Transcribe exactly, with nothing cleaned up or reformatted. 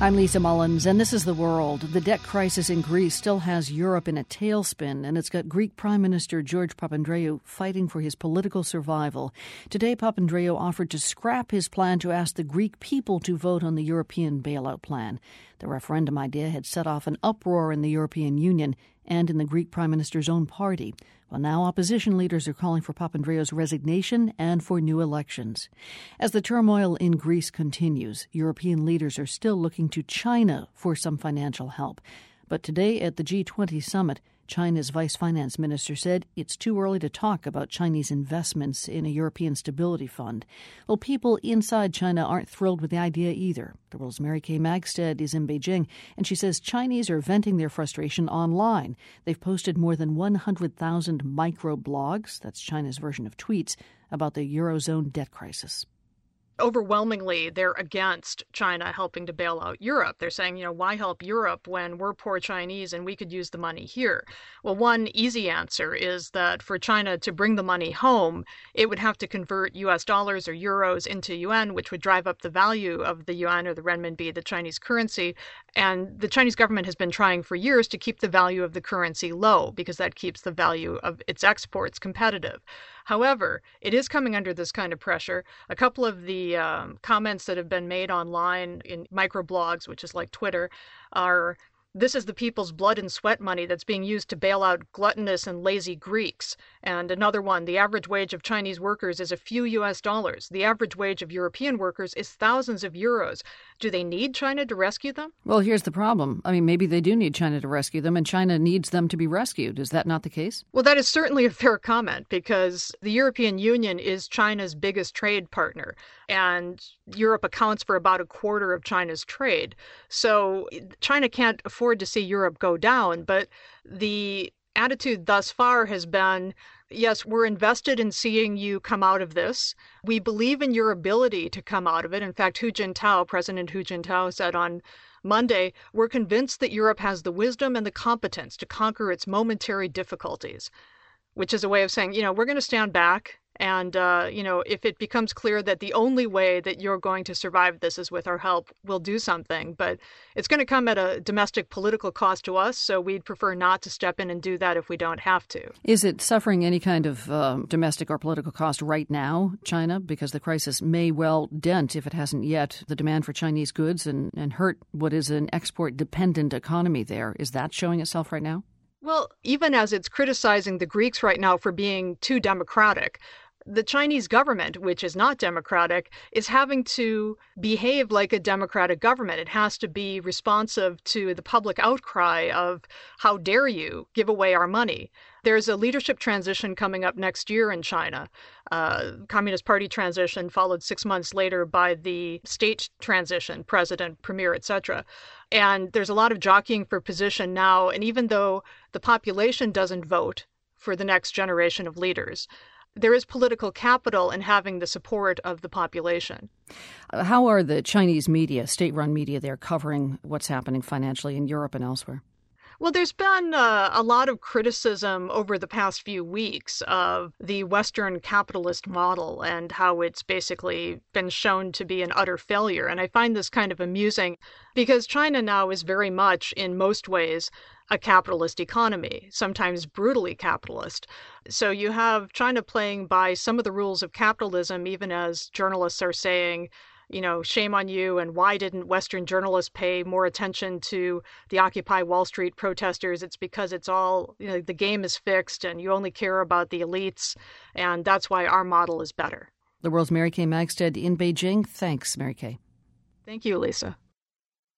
I'm Lisa Mullins, and this is The World. The debt crisis in Greece still has Europe in a tailspin, and it's got Greek Prime Minister George Papandreou fighting for his political survival. Today, Papandreou offered to scrap his plan to ask the Greek people to vote on the European bailout plan. The referendum idea had set off an uproar in the European Union and in the Greek Prime Minister's own party. Well, now opposition leaders are calling for Papandreou's resignation and for new elections. As the turmoil in Greece continues, European leaders are still looking to China for some financial help. But today at the G twenty summit, China's vice finance minister said it's too early to talk about Chinese investments in a European stability fund. Well, people inside China aren't thrilled with the idea either. The World's Mary Kay Magstead is in Beijing, and she says Chinese are venting their frustration online. They've posted more than one hundred thousand microblogs, that's China's version of tweets, about the Eurozone debt crisis. Overwhelmingly, they're against China helping to bail out Europe. They're saying, you know, why help Europe when we're poor Chinese and we could use the money here? Well, one easy answer is that for China to bring the money home, it would have to convert U S dollars or euros into yuan, which would drive up the value of the yuan or the renminbi, the Chinese currency. And the Chinese government has been trying for years to keep the value of the currency low because that keeps the value of its exports competitive. However, it is coming under this kind of pressure. A couple of the um, comments that have been made online in microblogs, which is like Twitter, are, this is the people's blood and sweat money that's being used to bail out gluttonous and lazy Greeks. And another one, the average wage of Chinese workers is a few U S dollars. The average wage of European workers is thousands of euros. Do they need China to rescue them? Well, here's the problem. I mean, maybe they do need China to rescue them, and China needs them to be rescued. Is that not the case? Well, that is certainly a fair comment because the European Union is China's biggest trade partner, and Europe accounts for about a quarter of China's trade. So China can't afford to see Europe go down, but the attitude thus far has been, yes, we're invested in seeing you come out of this. We believe in your ability to come out of it. In fact, Hu Jintao, President Hu Jintao said on Monday, we're convinced that Europe has the wisdom and the competence to conquer its momentary difficulties, which is a way of saying, you know, we're going to stand back. And, uh, you know, if it becomes clear that the only way that you're going to survive this is with our help, we'll do something. But it's going to come at a domestic political cost to us, so we'd prefer not to step in and do that if we don't have to. Is it suffering any kind of uh, domestic or political cost right now, China? Because the crisis may well dent, if it hasn't yet, the demand for Chinese goods and, and hurt what is an export-dependent economy there. Is that showing itself right now? Well, even as it's criticizing the Greeks right now for being too democratic, the Chinese government, which is not democratic, is having to behave like a democratic government. It has to be responsive to the public outcry of, how dare you give away our money? There's a leadership transition coming up next year in China. Uh, Communist Party transition followed six months later by the state transition, president, premier, et cetera. And there's a lot of jockeying for position now. And even though the population doesn't vote for the next generation of leaders, there is political capital in having the support of the population. How are the Chinese media, state-run media there, covering what's happening financially in Europe and elsewhere? Well, there's been uh, a lot of criticism over the past few weeks of the Western capitalist model and how it's basically been shown to be an utter failure. And I find this kind of amusing because China now is very much, in most ways, a capitalist economy, sometimes brutally capitalist. So you have China playing by some of the rules of capitalism, even as journalists are saying, you know, shame on you, and why didn't Western journalists pay more attention to the Occupy Wall Street protesters? It's because it's all, you know, the game is fixed and you only care about the elites, and that's why our model is better. The World's Mary Kay Magstead in Beijing. Thanks, Mary Kay. Thank you, Lisa.